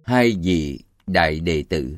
Hai vị đại đệ tử.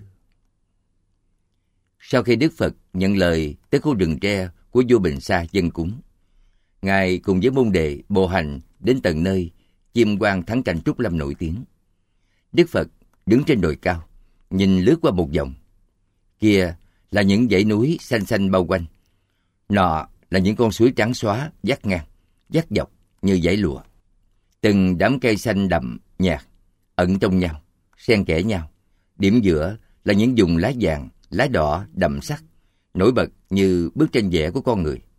Sau khi Đức Phật nhận lời tới khu rừng tre của vua Bình Sa dâng cúng, Ngài cùng với môn đệ bộ hành đến tận nơi chiêm quan thắng cảnh Trúc Lâm nổi tiếng. Đức Phật đứng trên đồi cao, nhìn lướt qua một vòng. Kia là những dãy núi xanh xanh bao quanh. Nọ là những con suối trắng xóa vắt ngang, vắt dọc như dãy lụa. Từng đám cây xanh đậm, nhạt, ẩn trong nhau, xen kẽ nhau. Điểm giữa là những vùng lá vàng, lá đỏ đậm sắc, nổi bật như bức tranh vẽ của con người.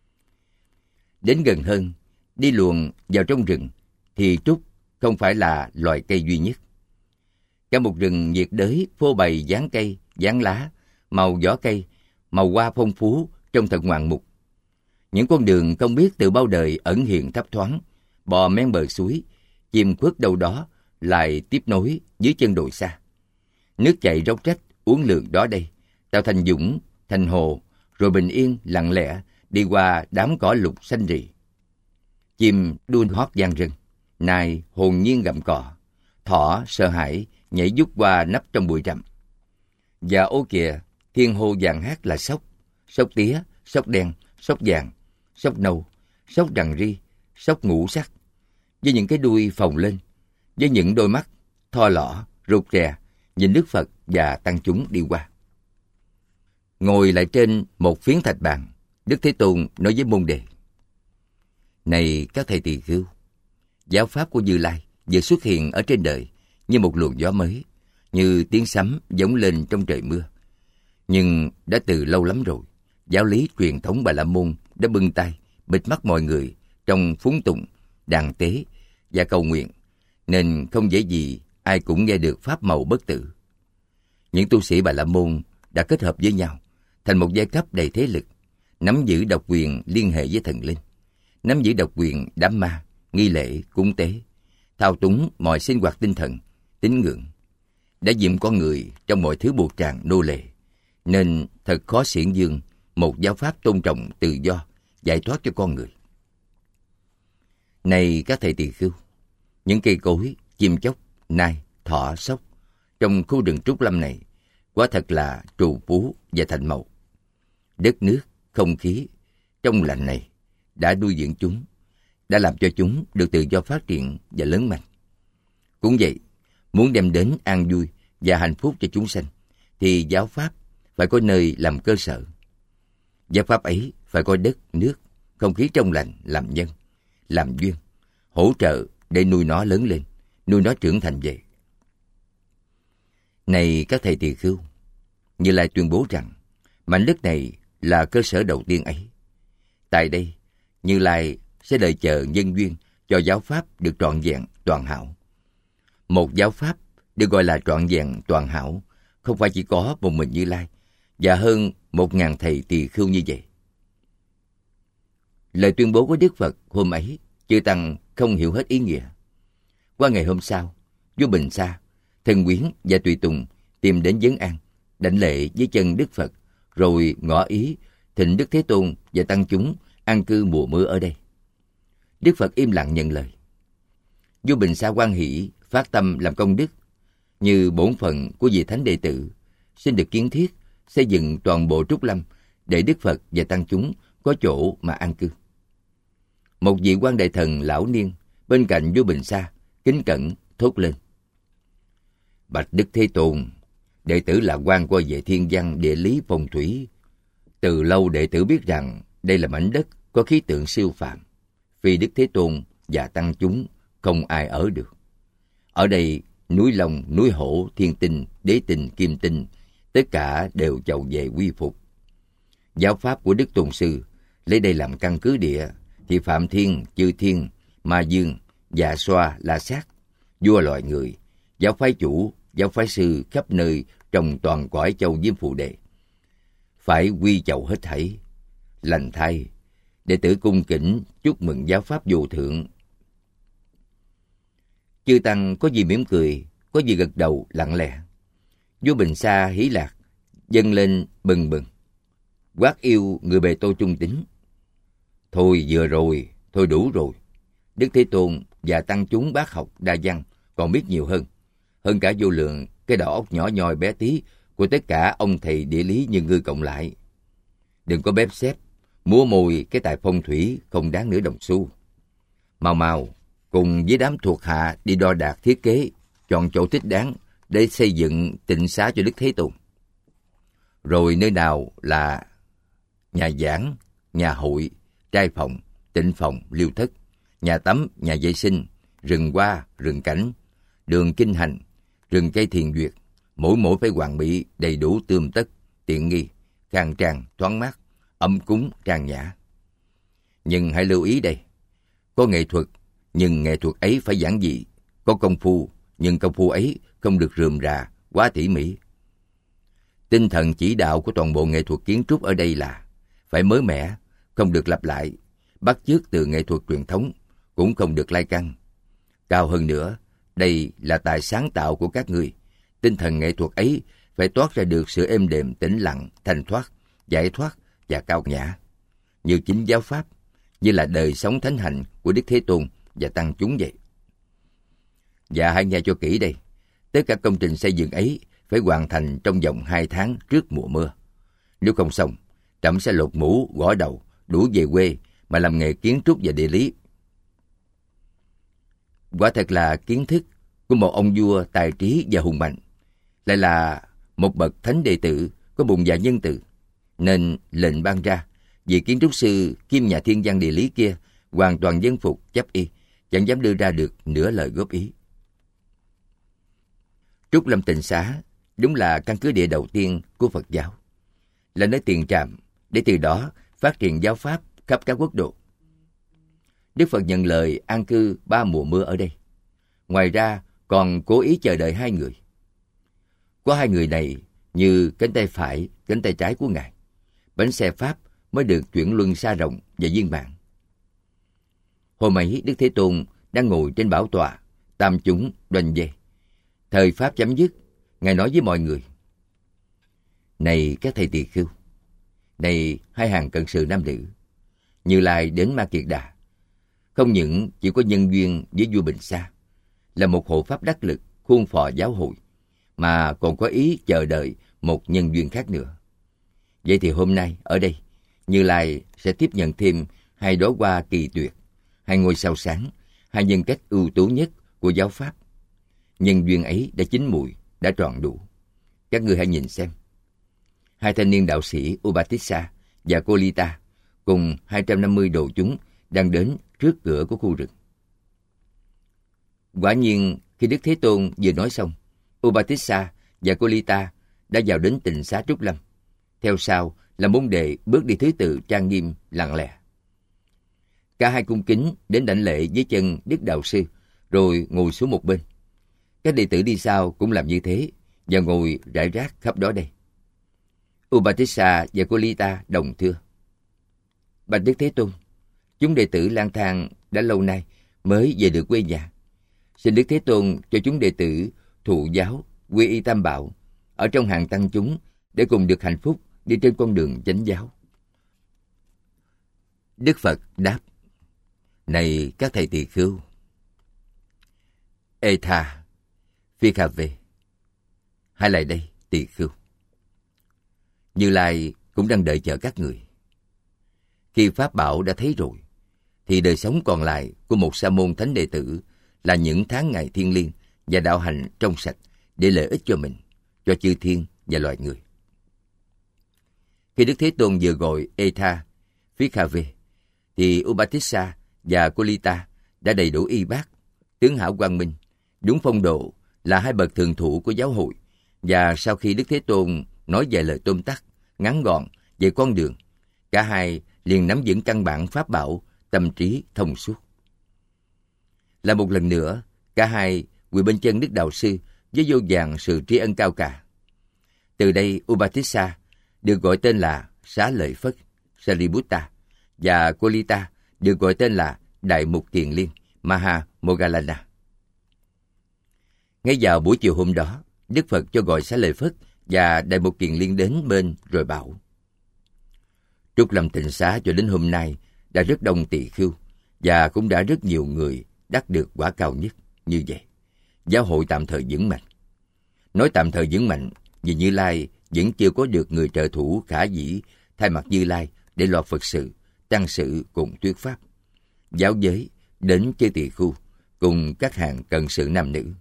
Đến gần hơn, đi luồn vào trong rừng, thì trúc không phải là loài cây duy nhất. Cả một rừng nhiệt đới phô bày dáng cây, dáng lá, màu vỏ cây, màu hoa phong phú trông thật ngoạn mục. Những con đường không biết từ bao đời ẩn hiện thấp thoáng, bò men bờ suối, chìm khuất đâu đó lại tiếp nối dưới chân đồi xa. Nước chảy róc rách uốn lượn đó đây, tạo thành dũng, thành hồ, rồi bình yên lặng lẽ đi qua đám cỏ lục xanh rì. Chim đua hót vang rừng, nai hồn nhiên gặm cỏ, thỏ sợ hãi nhảy vút qua nấp trong bụi rậm. Và ô kìa, thiên hô vàng hát là sóc, sóc tía, sóc đen, sóc vàng, sóc nâu, sóc rằn ri, sóc ngũ sắc, với những cái đuôi phồng lên, với những đôi mắt tho lỏ, rụt rè, nhìn Đức Phật và tăng chúng đi qua. Ngồi lại trên một phiến thạch bàn, Đức Thế Tôn nói với môn đệ: Này các thầy tỳ khưu, giáo pháp của Như Lai vừa xuất hiện ở trên đời như một luồng gió mới, như tiếng sấm vọng lên trong trời mưa. Nhưng đã từ lâu lắm rồi, giáo lý truyền thống Bà La Môn đã bưng tay bịt mắt mọi người trong phúng tụng, đàn tế và cầu nguyện, nên không dễ gì ai cũng nghe được pháp màu bất tử. Những tu sĩ Bà La Môn đã kết hợp với nhau thành một giai cấp đầy thế lực, nắm giữ độc quyền liên hệ với thần linh, nắm giữ độc quyền đám ma, nghi lễ, cúng tế, thao túng mọi sinh hoạt tinh thần, tín ngưỡng, đã diệm con người trong mọi thứ buộc tràng nô lệ, nên thật khó xiển dương một giáo pháp tôn trọng tự do, giải thoát cho con người. Này các thầy tỳ khưu, những cây cối, chim chóc, nai, thỏ, sóc trong khu rừng Trúc Lâm này quả thật là trù phú và thành mậu. Đất nước, không khí trong lành này đã nuôi dưỡng chúng, đã làm cho chúng được tự do phát triển và lớn mạnh. Cũng vậy, muốn đem đến an vui và hạnh phúc cho chúng sanh, thì giáo pháp phải có nơi làm cơ sở. Giáo pháp ấy phải có đất, nước, không khí trong lành làm nhân, làm duyên, hỗ trợ để nuôi nó lớn lên, nuôi nó trưởng thành vậy. Này các thầy tỳ khưu, Như Lai tuyên bố rằng mảnh đất này là cơ sở đầu tiên ấy. Tại đây, Như Lai sẽ đợi chờ nhân duyên cho giáo pháp được trọn vẹn, toàn hảo. Một giáo pháp được gọi là trọn vẹn, toàn hảo không phải chỉ có một mình Như Lai và hơn 1.000 thầy tỳ khưu như vậy. Lời tuyên bố của Đức Phật hôm ấy, chư tăng không hiểu hết ý nghĩa. Qua ngày hôm sau, vua Bình Sa, thần quyến và tùy tùng tìm đến vấn an, đảnh lễ dưới chân Đức Phật, rồi ngỏ ý thỉnh Đức Thế Tôn và tăng chúng an cư mùa mưa ở đây. Đức Phật im lặng nhận lời. Vua Bình Sa hoan hỷ phát tâm làm công đức, như bổn phận của vị thánh đệ tử, xin được kiến thiết xây dựng toàn bộ Trúc Lâm để Đức Phật và tăng chúng có chỗ mà an cư. Một vị quan đại thần lão niên bên cạnh vua Bình Sa kính cẩn thốt lên: Bạch Đức Thế Tôn, đệ tử là quan qua về thiên văn, địa lý, phong thủy. Từ lâu đệ tử biết rằng đây là mảnh đất có khí tượng siêu phàm, phi Đức Thế Tôn và tăng chúng không ai ở được. Ở đây núi Long, núi Hổ, Thiên Tinh, Đế Tinh, Kim Tinh, tất cả đều chầu về quy phục. Giáo pháp của Đức Tôn Sư lấy đây làm căn cứ địa, thì Phạm Thiên, Chư Thiên, Ma Dương, Dạ Xoa, La Sát, vua loài người, giáo phái chủ, giáo phái sư khắp nơi trong toàn cõi châu Diêm Phù Đề phải quy chầu hết thảy. Lành thay, đệ tử cung kính chúc mừng giáo pháp vô thượng. Chư tăng có gì mỉm cười, có gì gật đầu lặng lẽ. Vua Bình Sa hí lạc dâng lên bừng bừng, quát yêu người bề tôi trung tín: Thôi vừa rồi, thôi đủ rồi. Đức Thế Tôn và tăng chúng bác học đa văn còn biết nhiều hơn. hơn cả vô lượng cái đầu óc nhỏ nhoi bé tí của tất cả ông thầy địa lý như ngươi cộng lại. Đừng có bếp xếp, múa mùi cái tài phong thủy không đáng nửa đồng xu. Mau mau, cùng với đám thuộc hạ đi đo đạc thiết kế, chọn chỗ thích đáng để xây dựng tịnh xá cho Đức Thế Tôn. Rồi nơi nào là nhà giảng, nhà hội, trai phòng, tịnh phòng, liêu thất, nhà tắm, nhà vệ sinh, rừng hoa, rừng cảnh, đường kinh hành, rừng cây thiền duyệt, mỗi phải hoàn mỹ, đầy đủ tươm tất, tiện nghi, khang trang, thoáng mát, ấm cúng, trang nhã. Nhưng hãy lưu ý đây, có nghệ thuật, nhưng nghệ thuật ấy phải giản dị, có công phu, nhưng công phu ấy không được rườm rà, quá tỉ mỉ. Tinh thần chỉ đạo của toàn bộ nghệ thuật kiến trúc ở đây là phải mới mẻ, không được lặp lại, bắt chước từ nghệ thuật truyền thống, cũng không được lai căng. Cao hơn nữa, đây là tài sáng tạo của các ngươi. Tinh thần nghệ thuật ấy phải toát ra được sự êm đềm, tĩnh lặng, thanh thoát, giải thoát và cao nhã, như chính giáo pháp, như là đời sống thánh hạnh của Đức Thế Tôn và tăng chúng vậy. Và hãy nghe cho kỹ đây, tất cả công trình xây dựng ấy phải hoàn thành trong vòng 2 tháng trước mùa mưa. Nếu không xong, trẫm sẽ lột mũ, gõ đầu, đuổi về quê mà làm nghề kiến trúc và địa lý. Quả thật là kiến thức của một ông vua tài trí và hùng mạnh, lại là một bậc thánh đệ tử có bụng dạ nhân từ, nên lệnh ban ra, vị kiến trúc sư kiêm nhà thiên văn địa lý kia hoàn toàn dân phục chấp y, chẳng dám đưa ra được nửa lời góp ý. Trúc Lâm Tịnh Xá đúng là căn cứ địa đầu tiên của Phật giáo, là nơi tiền trạm để từ đó phát triển giáo pháp khắp các quốc độ. Đức Phật nhận lời an cư 3 mùa mưa ở đây. Ngoài ra còn cố ý chờ đợi 2 người. Có 2 người này như cánh tay phải, cánh tay trái của Ngài, bánh xe Pháp mới được chuyển luân xa rộng và viên mãn. Hôm ấy Đức Thế Tôn đang ngồi trên bảo tọa, tam chúng đoành về. Thời Pháp chấm dứt, Ngài nói với mọi người: Này các thầy tỳ khưu, này 2 hàng cận sự nam nữ, Như Lai đến Ma Kiệt Đà, không những chỉ có nhân duyên với vua Bình Sa, là một hộ pháp đắc lực khuôn phò giáo hội, mà còn có ý chờ đợi một nhân duyên khác nữa. Vậy thì hôm nay ở đây, Như Lai sẽ tiếp nhận thêm 2 đóa hoa kỳ tuyệt, 2 ngôi sao sáng, 2 nhân cách ưu tú nhất của giáo pháp. Nhân duyên ấy đã chín mùi, đã tròn đủ. Các ngươi hãy nhìn xem. 2 thanh niên đạo sĩ Upatissa và Kolita cùng 250 đồ chúng đang đến trước cửa của khu rừng. Quả nhiên, khi Đức Thế Tôn vừa nói xong, Upatissa và Kolita đã vào đến tịnh xá Trúc Lâm. Theo sau là môn đệ bước đi thứ tự trang nghiêm, lặng lẽ. Cả 2 cung kính đến đảnh lễ dưới chân Đức Đạo Sư, rồi ngồi xuống một bên. Các đệ tử đi sau cũng làm như thế và ngồi rải rác khắp đó đây. Upatissa và Kolita đồng thưa: Bạch Đức Thế Tôn, chúng đệ tử lang thang đã lâu nay mới về được quê nhà. Xin Đức Thế Tôn cho chúng đệ tử thụ giáo, quy y Tam Bảo, ở trong hàng tăng chúng để cùng được hạnh phúc đi trên con đường chánh giáo. Đức Phật đáp: Này các thầy tỳ khưu, Etha, Phikave, hãy lại đây tỳ khưu. Như Lai cũng đang đợi chờ các người. Khi Pháp Bảo đã thấy rồi, thì đời sống còn lại của một sa môn thánh đệ tử là những tháng ngày thiêng liêng và đạo hành trong sạch để lợi ích cho mình, cho chư thiên và loài người. Khi Đức Thế Tôn vừa gọi Etha, Phikave, thì Upatissa và Kolita đã đầy đủ y bác, tướng hảo quang minh, đúng phong độ, là 2 bậc thường thủ của giáo hội. Và sau khi Đức Thế Tôn nói vài lời tóm tắt, ngắn gọn về con đường, cả 2 liền nắm vững căn bản pháp bảo, tâm trí thông suốt. Là một lần nữa, cả 2 quỳ bên chân Đức Đạo Sư với vô vàn sự tri ân cao cả. Từ đây Upatissa được gọi tên là Xá Lợi Phất, Sariputta, và Kolita được gọi tên là Đại Mục Kiền Liên, Maha Moggallana. Ngay vào buổi chiều hôm đó, Đức Phật cho gọi Xá Lợi Phất và Đại Mục Kiền Liên đến bên rồi bảo: Trúc Lâm Tịnh Xá cho đến hôm nay đã rất đông tỳ khưu và cũng đã rất nhiều người đắc được quả cao nhất. Như vậy, giáo hội tạm thời vững mạnh. Nói tạm thời vững mạnh vì Như Lai vẫn chưa có được người trợ thủ khả dĩ thay mặt Như Lai để lo Phật sự, tăng sự cùng thuyết pháp, giáo giới đến chư tỳ khu cùng các hàng cận sự nam nữ.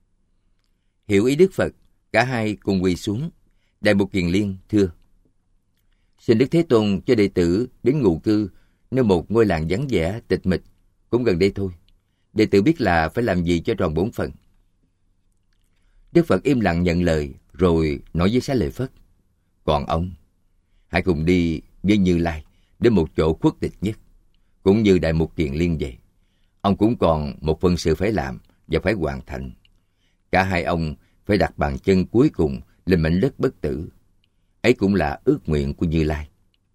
Hiểu ý Đức Phật, cả hai cùng quỳ xuống. Đại Mục Kiền Liên thưa: Xin Đức Thế Tôn cho đệ tử đến ngụ cư nơi một ngôi làng vắng vẻ tịch mịch, cũng gần đây thôi. Đệ tử biết là phải làm gì cho tròn bổn phận. Đức Phật im lặng nhận lời, rồi nói với Xá Lợi Phất: Còn ông, hãy cùng đi với Như Lai đến một chỗ khuất tịch nhất, cũng như Đại Mục Kiền Liên vậy. Ông cũng còn một phần sự phải làm và phải hoàn thành. Cả hai ông phải đặt bàn chân cuối cùng lên mảnh đất bất tử. Ấy cũng là ước nguyện của Như Lai.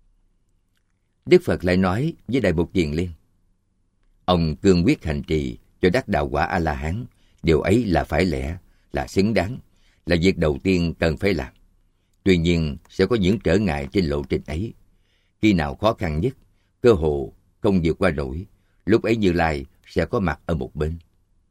Đức Phật lại nói với Đại Mục Kiền Liên: Ông cương quyết hành trì cho đắc đạo quả A-la-hán. Điều ấy là phải lẽ, là xứng đáng, là việc đầu tiên cần phải làm. Tuy nhiên sẽ có những trở ngại trên lộ trình ấy. Khi nào khó khăn nhất, cơ hồ không vượt qua nổi, lúc ấy Như Lai sẽ có mặt ở một bên.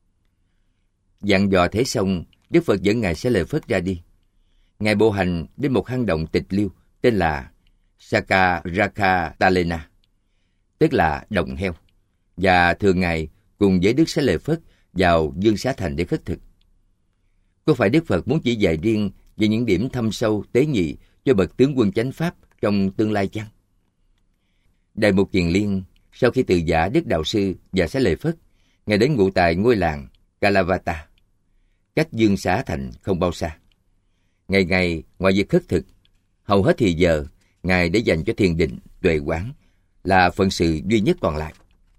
Dặn dò thế xong, Đức Phật dẫn Ngài Xá Lợi Phất ra đi. Ngài bộ hành đến một hang động tịch liêu tên là Sakarakhatalena, tức là đồng heo, và thường ngày cùng với Đức Xá Lợi Phất vào Dương Xá Thành để khất thực. Có phải Đức Phật muốn chỉ dạy riêng về những điểm thâm sâu tế nhị cho bậc tướng quân chánh pháp trong tương lai chăng? Đại Mục Kiền Liên sau khi từ giả Đức Đạo Sư và Xá Lợi Phất, Ngài đến ngụ tại ngôi làng Kalavata, cách Dương Xá Thành không bao xa. Ngày ngày ngoài việc khất thực, hầu hết thì giờ Ngài để dành cho thiền định, tuệ quán, là phận sự duy nhất còn lại.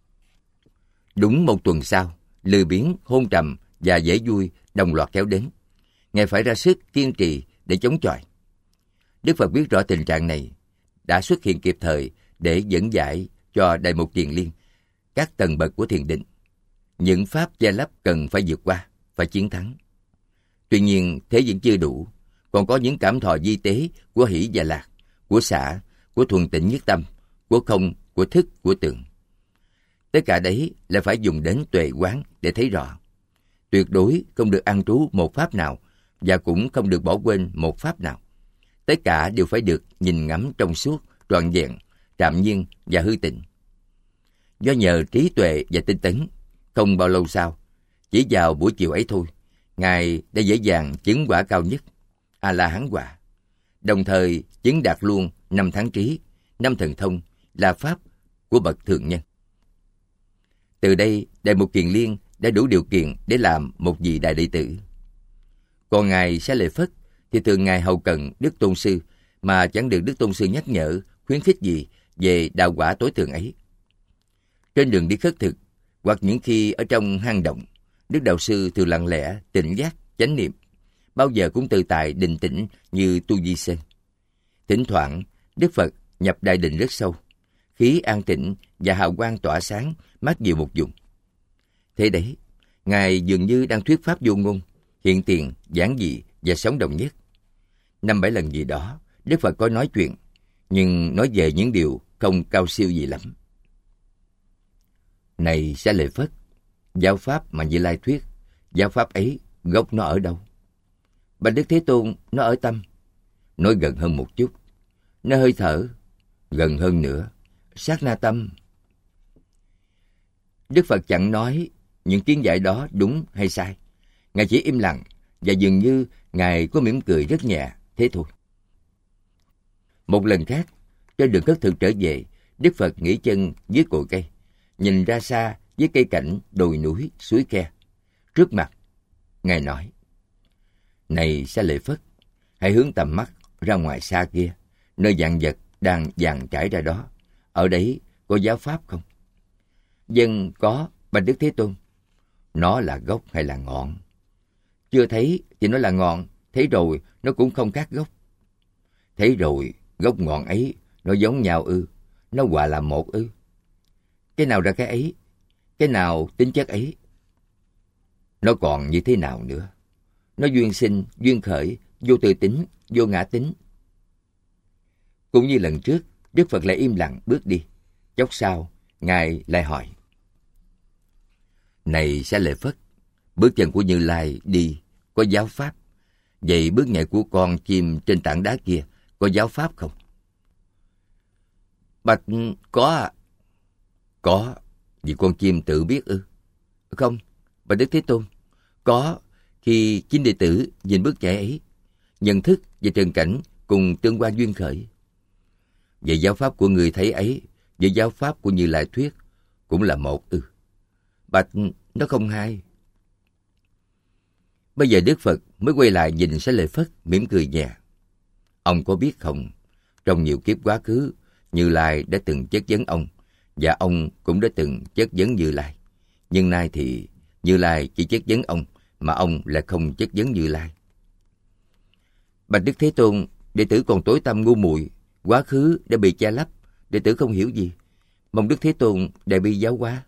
Đúng một tuần sau, lười biếng, hôn trầm và dễ vui đồng loạt kéo đến. Ngài phải ra sức kiên trì để chống chọi. Đức Phật biết rõ tình trạng này, đã xuất hiện kịp thời để dẫn giải cho Đại Mục Kiền Liên các tầng bậc của thiền định, những pháp che lấp cần phải vượt qua, phải chiến thắng. Tuy nhiên thế vẫn chưa đủ, còn có những cảm thọ vi tế của hỷ và lạc, của xả, của thuần tịnh nhất tâm, của không, của thức, của tưởng. Tất cả đấy là phải dùng đến tuệ quán để thấy rõ. Tuyệt đối không được ăn trú một pháp nào và cũng không được bỏ quên một pháp nào. Tất cả đều phải được nhìn ngắm trong suốt, trọn vẹn, trạm nhiên và hư tịnh. Do nhờ trí tuệ và tinh tấn, không bao lâu sau, chỉ vào buổi chiều ấy thôi, Ngài đã dễ dàng chứng quả cao nhất, A-la-hán quả. Đồng thời chứng đạt luôn 5 thắng trí, 5 thần thông là pháp của bậc thượng nhân. Từ đây, Đại Mục Kiền Liên đã đủ điều kiện để làm một vị đại đệ tử. Còn Ngài Xá Lợi Phất thì thường ngày hầu cận Đức Tôn Sư mà chẳng được Đức Tôn Sư nhắc nhở, khuyến khích gì về đạo quả tối thượng ấy. Trên đường đi khất thực, hoặc những khi ở trong hang động, Đức Đạo Sư thường lặng lẽ, tỉnh giác, chánh niệm, bao giờ cũng tự tại định tĩnh như Tu Di Sơn. Thỉnh thoảng, Đức Phật nhập đại định rất sâu, khí an tĩnh và hào quang tỏa sáng, mát dịu một vùng. Thế đấy, Ngài dường như đang thuyết pháp vô ngôn, hiện tiền, giản dị và sống động nhất. 5-7 lần gì đó, Đức Phật có nói chuyện, nhưng nói về những điều không cao siêu gì lắm. Này Xá Lợi Phất, giáo pháp mà Như Lai thuyết, giáo pháp ấy gốc nó ở đâu? Bạch Đức Thế Tôn, nó ở tâm. Nói gần hơn một chút, nó hơi thở. Gần hơn nữa, sát na tâm. Đức Phật chẳng nói những tiếng giải đó đúng hay sai. Ngài chỉ im lặng và dường như Ngài có mỉm cười rất nhẹ, thế thôi. Một lần khác, trên đường khất thực trở về, Đức Phật nghỉ chân dưới cội cây, nhìn ra xa với cây cảnh đồi núi, suối khe. Trước mặt, Ngài nói: Này Xá Lợi Phất, hãy hướng tầm mắt ra ngoài xa kia, nơi vạn vật đang dàn trải ra đó. Ở đấy có giáo pháp không? Vâng, có, bạch Đức Thế Tôn. Nó là gốc hay là ngọn? Chưa thấy thì nó là ngọn, thấy rồi nó cũng không khác gốc. Thấy rồi, gốc ngọn ấy nó giống nhau ư? Nó hòa là một ư? Cái nào ra cái ấy? Cái nào tính chất ấy? Nó còn như thế nào nữa? Nó duyên sinh, duyên khởi, vô tự tính, vô ngã tính. Cũng như lần trước, Đức Phật lại im lặng bước đi. Chốc sau, Ngài lại hỏi: Này Xá Lợi Phất, bước chân của Như Lai đi có giáo pháp, vậy bước nhảy của con chim trên tảng đá kia có giáo pháp không? Bạch, có ạ. Có, vì con chim tự biết ư? Không, bạch Đức Thế Tôn, có, khi chính đệ tử nhìn bước nhảy ấy, nhận thức và trần cảnh cùng tương quan duyên khởi. Vậy giáo pháp của người thấy ấy với giáo pháp của Như Lai thuyết cũng là một ư? Bạch, nó không hai. Bây giờ Đức Phật mới quay lại nhìn Xá Lợi Phất, mỉm cười nhẹ. Ông có biết không, trong nhiều kiếp quá khứ, Như Lai đã từng chất vấn ông, và ông cũng đã từng chất vấn Như Lai. Nhưng nay thì Như Lai chỉ chất vấn ông, mà ông lại không chất vấn Như Lai. Bạch Đức Thế Tôn, đệ tử còn tối tăm ngu muội, quá khứ đã bị che lấp, đệ tử không hiểu gì. Mong Đức Thế Tôn đại bi giáo hóa.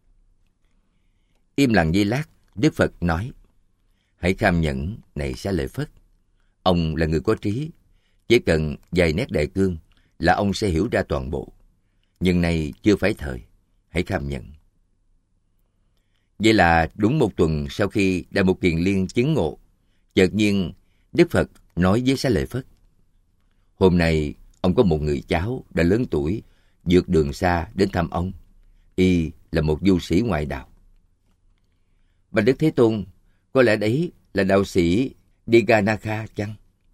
Im lặng giây lát, Đức Phật nói: Hãy kham nhẫn, này Xá Lợi Phất. Ông là người có trí, chỉ cần vài nét đại cương là ông sẽ hiểu ra toàn bộ. Nhưng nay chưa phải thời, hãy kham nhận. Vậy là đúng một tuần sau khi Đại Mục Kiền Liên chứng ngộ, chợt nhiên Đức Phật nói với Xá Lợi Phất: Hôm nay ông có một người cháu đã lớn tuổi, vượt đường xa đến thăm ông. Y là một du sĩ ngoại đạo. Bạch Đức Thế Tôn, có lẽ đấy là đạo sĩ Diganakha chăng?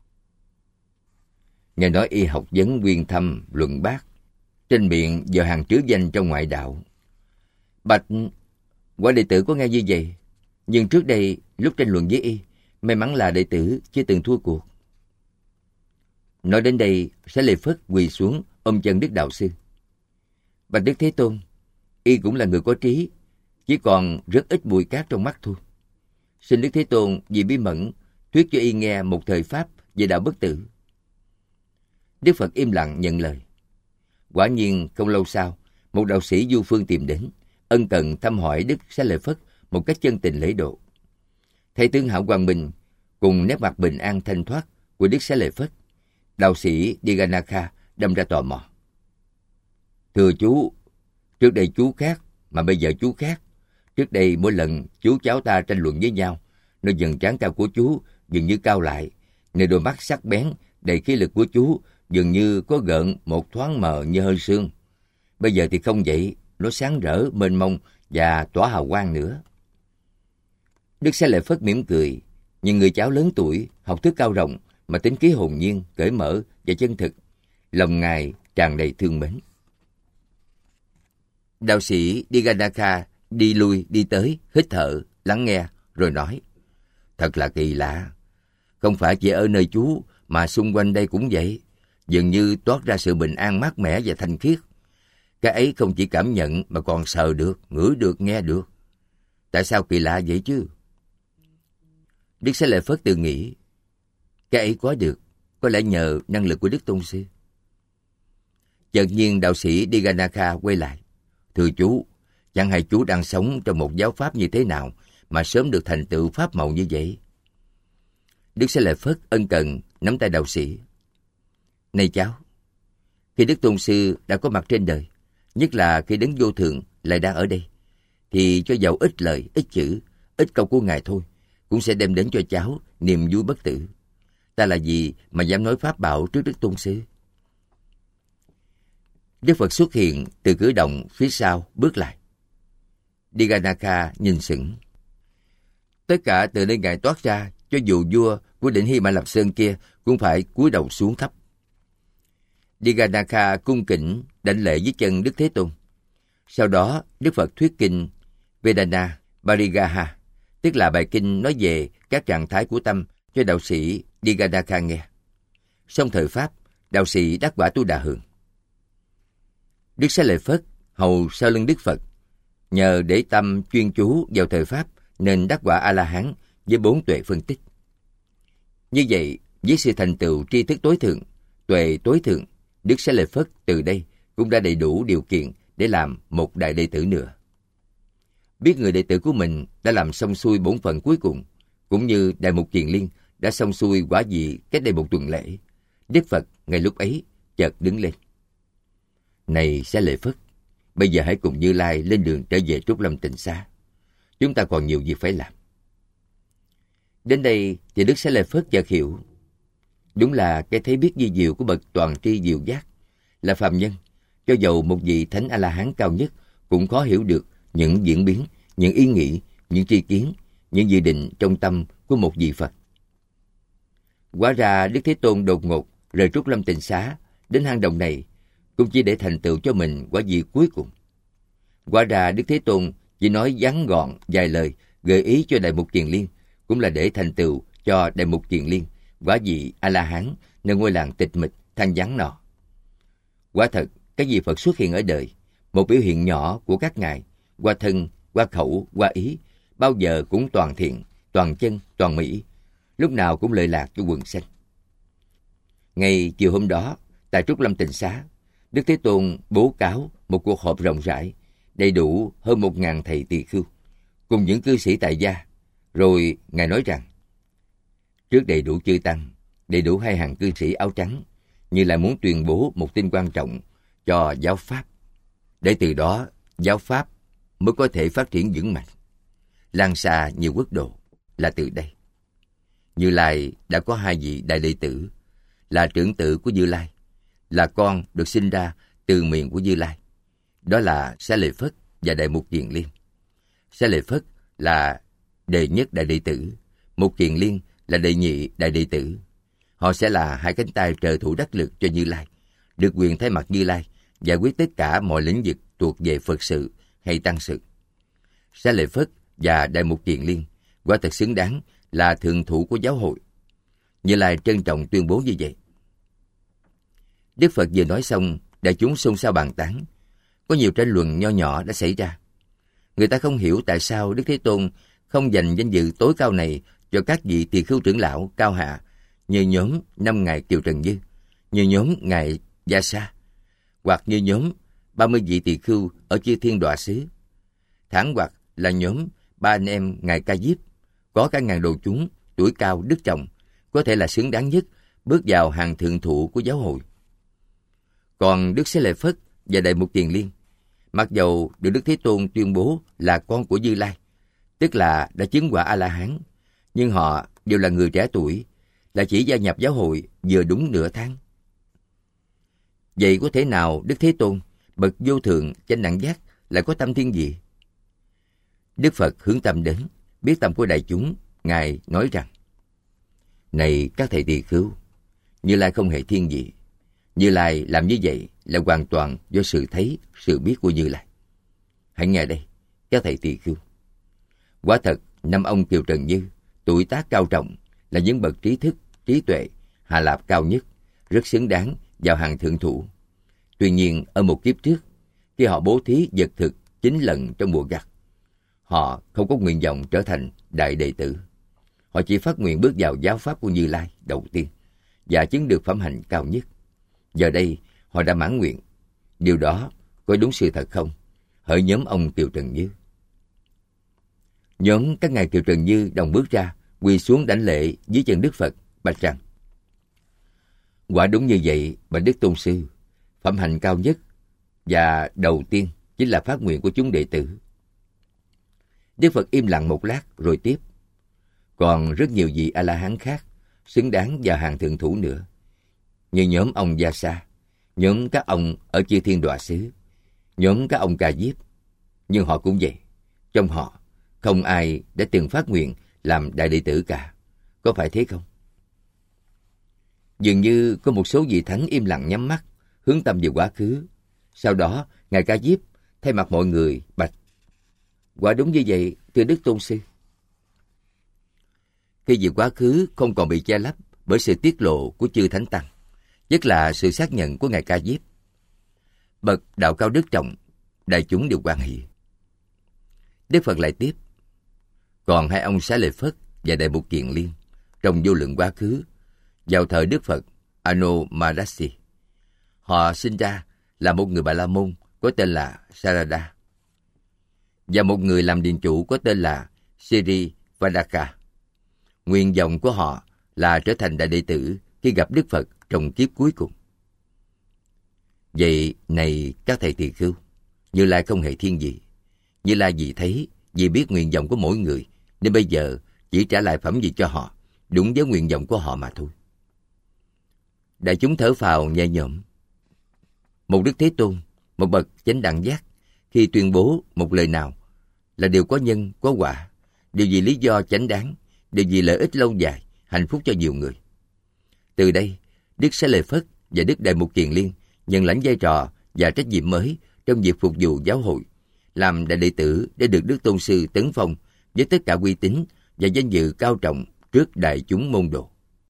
Nghe nói y học vấn uyên thâm luận bác, trên miệng giờ hàng trứ danh trong ngoại đạo. Bạch, quả đệ tử có nghe như vậy, nhưng trước đây lúc tranh luận với y, may mắn là đệ tử chưa từng thua cuộc. Nói đến đây, Xá Lợi Phất quỳ xuống ôm chân Đức Đạo Sư. Bạch Đức Thế Tôn, y cũng là người có trí, chỉ còn rất ít bụi cát trong mắt thôi. Xin Đức Thế Tôn vì bí mẫn thuyết cho y nghe một thời pháp về đạo bất tử. Đức Phật im lặng nhận lời. Quả nhiên không lâu sau, một đạo sĩ du phương tìm đến, ân cần thăm hỏi Đức Xá Lợi Phất một cách chân tình lễ độ. Thấy tướng hảo quang minh cùng nét mặt bình an thanh thoát của Đức Xá Lợi Phất, đạo sĩ Diganakha đâm ra tò mò. Thưa chú, trước đây chú khác, mà bây giờ chú khác. Trước đây mỗi lần chú cháu ta tranh luận với nhau, nơi dần trán cao của chú dường như cao lại, nơi đôi mắt sắc bén đầy khí lực của chú dường như có gợn một thoáng mờ như hơi sương. Bây giờ thì không vậy, nó sáng rỡ, mênh mông và tỏa hào quang nữa. Đức Xá Lợi Phất mỉm cười, nhìn người cháu lớn tuổi, học thức cao rộng mà tính khí hồn nhiên, cởi mở và chân thực. Lòng ngài tràn đầy thương mến. Đạo sĩ Diganakha đi lui đi tới, hít thở, lắng nghe, rồi nói: Thật là kỳ lạ. Không phải chỉ ở nơi chú, mà xung quanh đây cũng vậy. Dường như toát ra sự bình an mát mẻ và thanh khiết. Cái ấy không chỉ cảm nhận mà còn sờ được, ngửi được, nghe được. Tại sao kỳ lạ vậy chứ? Đức Xá Lợi Phất tự nghĩ, cái ấy có được, có lẽ nhờ năng lực của Đức Tôn Sư. Chợt nhiên đạo sĩ Diganakha quay lại. Thưa chú, chẳng hay chú đang sống trong một giáo pháp như thế nào mà sớm được thành tựu pháp màu như vậy? Đức Xá Lợi Phất ân cần nắm tay đạo sĩ. Này cháu, khi Đức Tôn Sư đã có mặt trên đời, nhất là khi Đấng Vô Thượng lại đang ở đây, thì cho dầu ít lời, ít chữ, ít câu của Ngài thôi, cũng sẽ đem đến cho cháu niềm vui bất tử. Ta là gì mà dám nói pháp bảo trước Đức Tôn Sư? Đức Phật xuất hiện từ cửa động phía sau bước lại. Diganakha nhìn sững. Tất cả từ nơi Ngài toát ra, cho dù vua của đỉnh Hy Mã Lạp Sơn kia cũng phải cúi đầu xuống thấp. Diganakha cung kính đảnh lễ dưới chân Đức Thế Tôn. Sau đó, Đức Phật thuyết kinh Vedana Parigraha, tức là bài kinh nói về các trạng thái của tâm cho đạo sĩ Diganakha nghe. Xong thời pháp, đạo sĩ đắc quả Tu Đà Hường. Đức Xá Lợi Phất hầu sau lưng Đức Phật, nhờ để tâm chuyên chú vào thời pháp nên đắc quả A-la-hán với 4 tuệ phân tích. Như vậy, với sự thành tựu tri thức tối thượng, tuệ tối thượng, Đức Xá Lợi Phất từ đây cũng đã đầy đủ điều kiện để làm một đại đệ tử nữa. Biết người đệ tử của mình đã làm xong xuôi bổn phận cuối cùng, cũng như Đại Mục Kiền Liên đã xong xuôi quả vị cách đây một tuần lễ, Đức Phật ngay lúc ấy chợt đứng lên. Này Xá Lợi Phất, bây giờ hãy cùng Như Lai lên đường trở về Trúc Lâm Tịnh Xá. Chúng ta còn nhiều việc phải làm. Đến đây thì Đức Xá Lợi Phất chợt hiểu. Đúng là cái thấy biết vi diệu của bậc toàn tri diệu giác. Là phàm nhân, cho dầu một vị Thánh A-la-hán cao nhất cũng khó hiểu được những diễn biến, những ý nghĩ, những tri kiến, những dự định trong tâm của một vị Phật. Hóa ra Đức Thế Tôn đột ngột rời Trúc Lâm Tịnh Xá đến hang động này cũng chỉ để thành tựu cho mình quả vị cuối cùng. Hóa ra Đức Thế Tôn chỉ nói ngắn gọn vài lời gợi ý cho Đại Mục Kiền Liên, cũng là để thành tựu cho Đại Mục Kiền Liên quả vị A-la-hán nơi ngôi làng tịch mịch than vắng nọ. Quả thật, cái gì Phật xuất hiện ở đời, một biểu hiện nhỏ của các ngài, qua thân, qua khẩu, qua ý, bao giờ cũng toàn thiện, toàn chân, toàn mỹ, lúc nào cũng lợi lạc cho quần sanh. Ngày chiều hôm đó, tại Trúc Lâm Tịnh Xá, Đức Thế Tôn bố cáo một cuộc họp rộng rãi, đầy đủ hơn 1.000 thầy tỳ khưu, cùng những cư sĩ tại gia. Rồi ngài nói rằng, trước đầy đủ chư tăng, đầy đủ 2 hàng cư sĩ áo trắng, như là muốn tuyên bố một tin quan trọng cho giáo pháp, để từ đó giáo pháp mới có thể phát triển vững mạnh, lan xa nhiều quốc độ. Là từ đây, Như Lai đã có 2 vị đại đệ tử, là trưởng tử của Như Lai, là con được sinh ra từ miệng của Như Lai. Đó là Xá Lợi Phất và Đại Mục Kiền Liên. Xá Lợi Phất là đệ nhất đại đệ tử, Mục Kiền Liên là đệ nhị đại đệ tử. Họ sẽ là 2 cánh tay trợ thủ đắc lực cho Như Lai, được quyền thay mặt Như Lai giải quyết tất cả mọi lĩnh vực thuộc về Phật sự hay tăng sự. Xá Lợi Phất và Đại Mục Kiền Liên quả thật xứng đáng là thượng thủ của giáo hội. Như Lai trân trọng tuyên bố như vậy. Đức Phật vừa nói xong, đại chúng xôn xao bàn tán. Có nhiều tranh luận nho nhỏ đã xảy ra. Người ta không hiểu tại sao Đức Thế Tôn không dành danh dự tối cao này cho các vị tỳ khưu trưởng lão cao hạ, như nhóm 5 ngài Kiều Trần Như, như nhóm ngài Gia Sa, hoặc như nhóm 30 vị tỳ khưu ở Chư Thiên Đọa Xứ, thẳng hoặc là nhóm 3 anh em ngài Ca Diếp, có cả ngàn đồ chúng tuổi cao đức trọng, có thể là xứng đáng nhất bước vào hàng thượng thủ của giáo hội. Còn Đức Xá Lợi Phất và Đại Mục Kiền Liên, mặc dầu được Đức Thế Tôn tuyên bố là con của Như Lai, tức là đã chứng quả A-la-hán, nhưng họ đều là người trẻ tuổi, là chỉ gia nhập giáo hội vừa đúng nửa tháng. Vậy có thể nào Đức Thế Tôn, bậc vô thượng chánh đẳng giác, lại có tâm thiên vị? Đức Phật hướng tâm đến, biết tâm của đại chúng, ngài nói rằng: Này các thầy tỳ khưu, Như Lai không hề thiên vị. Như Lai làm như vậy là hoàn toàn do sự thấy, sự biết của Như Lai. Hãy nghe đây, các thầy tỳ khưu. Quả thật, 5 ông Kiều Trần Như, tuổi tác cao trọng, là những bậc trí thức, trí tuệ, hạ lạp cao nhất, rất xứng đáng vào hàng thượng thủ. Tuy nhiên, ở một kiếp trước, khi họ bố thí vật thực 9 lần trong mùa gặt, họ không có nguyện vọng trở thành đại đệ tử. Họ chỉ phát nguyện bước vào giáo pháp của Như Lai đầu tiên và chứng được phẩm hạnh cao nhất. Giờ đây, họ đã mãn nguyện. Điều đó có đúng sự thật không? Hỡi nhóm ông Kiều Trần Như. Nhóm các ngài Kiều Trần Như đồng bước ra, quỳ xuống đảnh lễ dưới chân Đức Phật, bạch rằng: Quả đúng như vậy, bạch Đức Tôn Sư, phẩm hạnh cao nhất và đầu tiên chính là phát nguyện của chúng đệ tử. Đức Phật im lặng một lát rồi tiếp: Còn rất nhiều vị A-la-hán khác xứng đáng vào hàng thượng thủ nữa, như nhóm ông Gia Sa, nhóm các ông ở Chư Thiên Đọa Xứ, nhóm các ông Ca Diếp. Nhưng họ cũng vậy, trong họ không ai đã từng phát nguyện làm đại đệ tử cả. Có phải thế không? Dường như có một số vị thánh im lặng nhắm mắt, hướng tâm về quá khứ. Sau đó, ngài Ca Diếp thay mặt mọi người bạch: Quả đúng như vậy, thưa Đức Tôn Sư. Khi về quá khứ không còn bị che lấp bởi sự tiết lộ của chư thánh tăng, nhất là sự xác nhận của ngài Ca Diếp, bậc đạo cao đức trọng, đại chúng đều hoan hỷ. Đức Phật lại tiếp: Còn 2 ông Xá Lợi Phất và Đại Mục Kiền Liên trong vô lượng quá khứ, vào thời Đức Phật Ano Maharishi, họ sinh ra là một người Bà La Môn có tên là Sarada và một người làm điền chủ có tên là Siri Vadaka. Nguyện vọng của họ là trở thành đại đệ tử khi gặp Đức Phật trong kiếp cuối cùng. Vậy này các thầy tỳ khưu, Như Lai không hề thiên vị. Như Lai vì thấy, vì biết nguyện vọng của mỗi người, nên bây giờ chỉ trả lại phẩm vị cho họ, đúng với nguyện vọng của họ mà thôi. Đại chúng thở phào nhẹ nhõm. Một Đức Thế Tôn, một bậc chánh đẳng giác, khi tuyên bố một lời nào là đều có nhân, có quả, đều vì lý do chánh đáng, đều vì lợi ích lâu dài, hạnh phúc cho nhiều người. Từ đây, Đức Xá Lợi Phất và Đức Đại Mục Kiền Liên nhận lãnh vai trò và trách nhiệm mới trong việc phục vụ giáo hội, làm đại đệ tử để được Đức Tôn Sư tấn phong với tất cả uy tín và danh dự cao trọng trước đại chúng môn đồ.